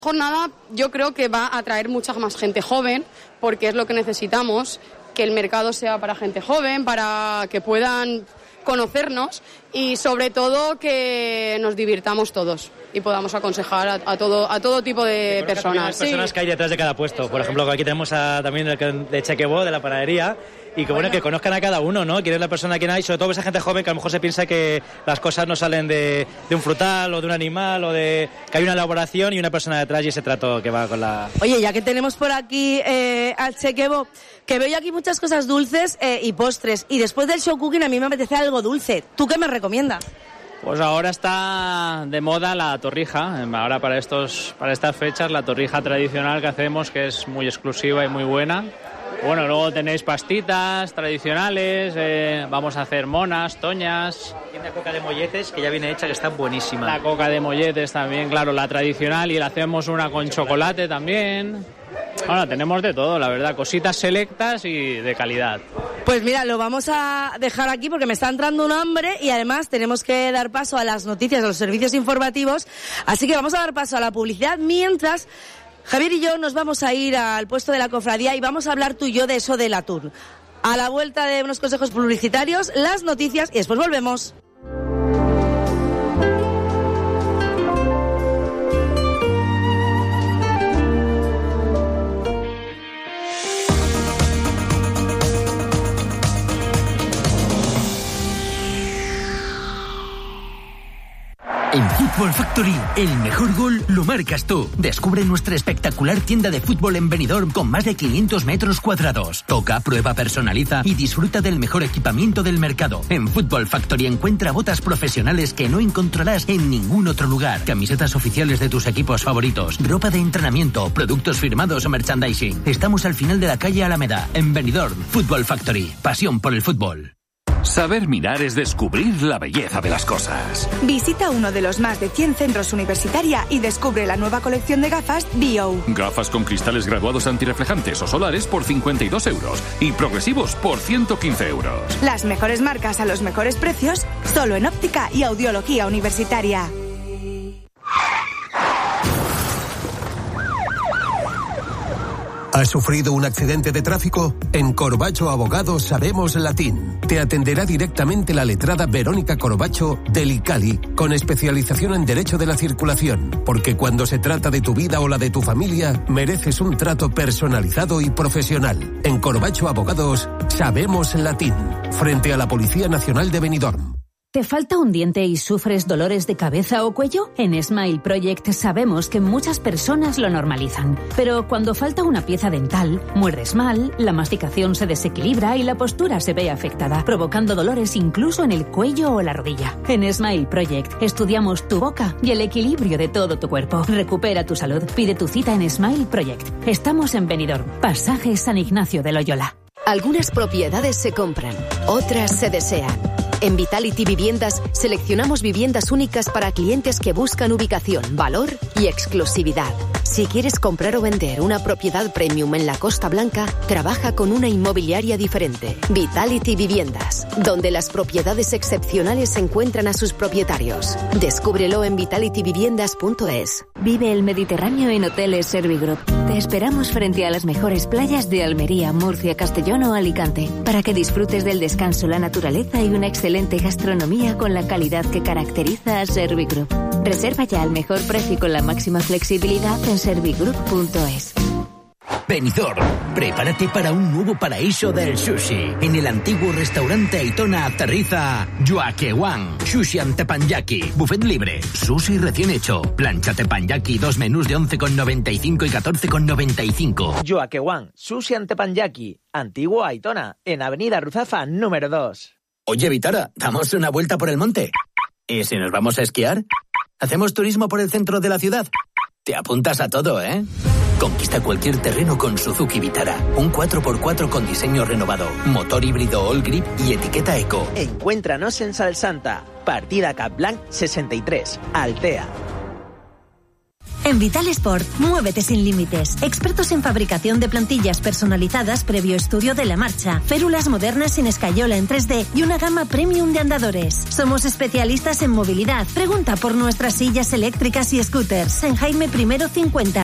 Jornada yo creo que va a atraer mucha más gente joven, porque es lo que necesitamos, que el mercado sea para gente joven, para que puedan conocernos y sobre todo que nos divirtamos todos y podamos aconsejar a todo tipo de personas. Las personas que hay detrás de cada puesto. Por ejemplo, aquí tenemos también el de Chequebo, de la panadería, y que bueno, que conozcan a cada uno, ¿no? Quién es la persona que hay, sobre todo esa gente joven que a lo mejor se piensa que las cosas no salen de un frutal o de un animal, o de que hay una elaboración y una persona detrás y ese trato que va con la... Oye, ya que tenemos por aquí al Chequebo, que veo aquí muchas cosas dulces y postres, y después del show cooking a mí me apetece algo dulce. ¿Tú qué me recomiendas? Pues ahora está de moda la torrija. Ahora para estas fechas la torrija tradicional que hacemos, que es muy exclusiva y muy buena. Bueno, luego tenéis pastitas tradicionales, vamos a hacer monas, toñas. Tiene la coca de molletes que ya viene hecha, que está buenísima. La coca de molletes también, claro, la tradicional, y le hacemos una con chocolate también. Ahora tenemos de todo, la verdad, cositas selectas y de calidad. Pues mira, lo vamos a dejar aquí porque me está entrando un hambre y además tenemos que dar paso a las noticias, a los servicios informativos. Así que vamos a dar paso a la publicidad mientras Javier y yo nos vamos a ir al puesto de la cofradía y vamos a hablar tú y yo de eso del atún. A la vuelta de unos consejos publicitarios, las noticias y después volvemos. En Football Factory, el mejor gol lo marcas tú. Descubre nuestra espectacular tienda de fútbol en Benidorm con más de 500 metros cuadrados. Toca, prueba, personaliza y disfruta del mejor equipamiento del mercado. En Football Factory encuentra botas profesionales que no encontrarás en ningún otro lugar. Camisetas oficiales de tus equipos favoritos, ropa de entrenamiento, productos firmados o merchandising. Estamos al final de la calle Alameda, en Benidorm. Football Factory, pasión por el fútbol. Saber mirar es descubrir la belleza de las cosas. Visita uno de los más de 100 centros Universitaria y descubre la nueva colección de gafas Bio. Gafas con cristales graduados antirreflejantes o solares por 52 euros y progresivos por 115 euros. Las mejores marcas a los mejores precios, solo en óptica y audiología universitaria. ¿Has sufrido un accidente de tráfico? En Corbacho Abogados sabemos latín. Te atenderá directamente la letrada Verónica Corbacho del ICALI, con especialización en Derecho de la Circulación, porque cuando se trata de tu vida o la de tu familia, mereces un trato personalizado y profesional. En Corbacho Abogados sabemos latín, frente a la Policía Nacional de Benidorm. ¿Te falta un diente y sufres dolores de cabeza o cuello? En Smile Project sabemos que muchas personas lo normalizan. Pero cuando falta una pieza dental, muerdes mal, la masticación se desequilibra y la postura se ve afectada, provocando dolores incluso en el cuello o la rodilla. En Smile Project estudiamos tu boca y el equilibrio de todo tu cuerpo. Recupera tu salud. Pide tu cita en Smile Project. Estamos en Benidorm, Pasaje San Ignacio de Loyola. Algunas propiedades se compran, otras se desean. En Vitality Viviendas seleccionamos viviendas únicas para clientes que buscan ubicación, valor y exclusividad. Si quieres comprar o vender una propiedad premium en la Costa Blanca, trabaja con una inmobiliaria diferente. Vitality Viviendas, donde las propiedades excepcionales encuentran a sus propietarios. Descúbrelo en vitalityviviendas.es. Vive el Mediterráneo en Hoteles Servigroup. Te esperamos frente a las mejores playas de Almería, Murcia, Castellón o Alicante, para que disfrutes del descanso, la naturaleza y una excelente gastronomía con la calidad que caracteriza a Servigroup. Reserva ya al mejor precio y con la máxima flexibilidad en servigroup.es. Benidorm, prepárate para un nuevo paraíso del sushi. En el antiguo restaurante Aitona aterriza Joaquewan, sushi ante teppanyaki, buffet libre, sushi recién hecho, plancha teppanyaki, 2 menús de 11,95 y 14,95. Joaquewan, sushi ante teppanyaki, antiguo Aitona, en Avenida Ruzafa número 2. Oye, Vitara, ¿damos una vuelta por el monte? ¿Y si nos vamos a esquiar? ¿Hacemos turismo por el centro de la ciudad? Te apuntas a todo, ¿eh? Conquista cualquier terreno con Suzuki Vitara. Un 4x4 con diseño renovado, motor híbrido all grip y etiqueta eco. Encuéntranos en Salsanta, partida Capblanc 63, Altea. En Vital Sport, muévete sin límites. Expertos en fabricación de plantillas personalizadas previo estudio de la marcha, férulas modernas sin escayola en 3D y una gama premium de andadores. Somos especialistas en movilidad. Pregunta por nuestras sillas eléctricas y scooters en Jaime I 50.